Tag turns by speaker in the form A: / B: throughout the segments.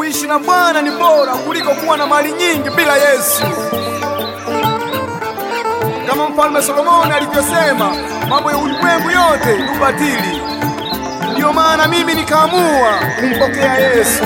A: kuishi na Bwana ni bora kuliko kuwa na mali nyingi bila Yesu. Kama Mfalme Solomoni alivyosema, mambo ya ulimwengu yote ni ubatili. Ndio maana mimi nikaamua kumpokea Yesu.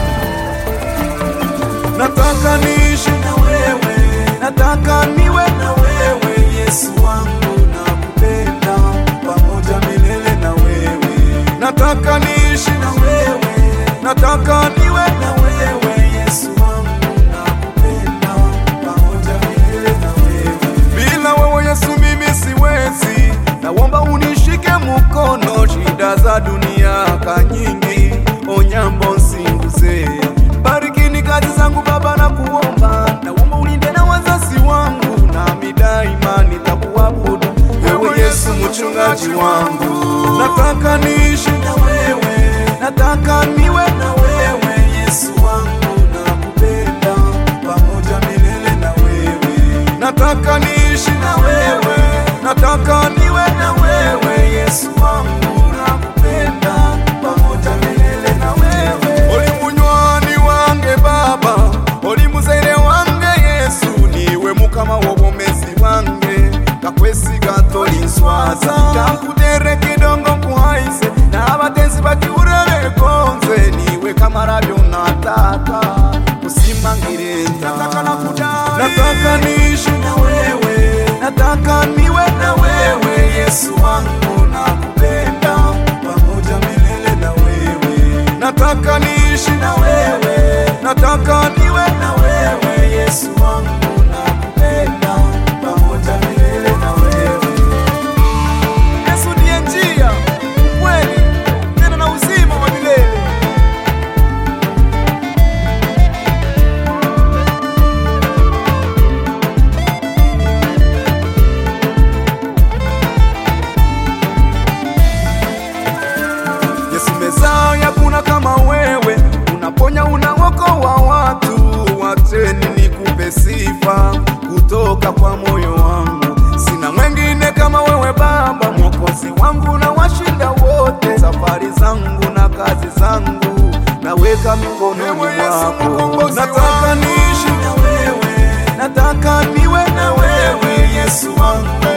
A: Nataka niishi na wewe, nataka niwe na wewe Yesu wangu, nakupenda pamoja milele na wewe. Nataka niishi na wewe, nataka niwe na wewe Yesu wangu, nakupenda pamoja milele na wewe. Bila wewe Yesu mimi siwezi, naomba unishike mkono, shida za dunia kanyingi, onyambo nsinguze. Barikini kazi zangu Baba na kuomba, naomba ulinde na wazazi wangu, nami daima nitakuabudu wewe Yesu mchungaji wangu. Nataka niishi na wewe, nataka niwe na wewe Yesu wangu, nakupenda pamoja milele na wewe. Nataka niishi na wewe, nataka niwe na wewe Yesu wangu, nakupenda pamoja milele na wewe. Oli munywani wange Baba, oli muzaire wange Yesu, niwe mukama w'obomezi wange, kakwesi gatoli nswaza, takutere kidongo kuhaise, n'abatenzi bakiurebe konze, niwe kamara byonataka kusimangire nataka nakudai. Nataka niishi na wewe, nataka niwe na wewe Yesu wangu, nakupenda pamoja milele na wewe. Nataka niishi na wewe, nataka niwe na wewe Yesu wangu, nakupenda pamoja milele na wewe. Yesu ndiye njia, kweli, tena na uzima wa milele. Yesu Mesaya, kuna kama wewe, unaponya unaokoa watu, wateni nikupe sifa kutoka kwa moyo wangu. Sina mwengine kama wewe Baba, mwokozi wangu na washinda wote. Safari zangu na kazi zangu naweka mikononi mwako. Nataka niishi na wewe, nataka niwe na wewe Yesu wangu.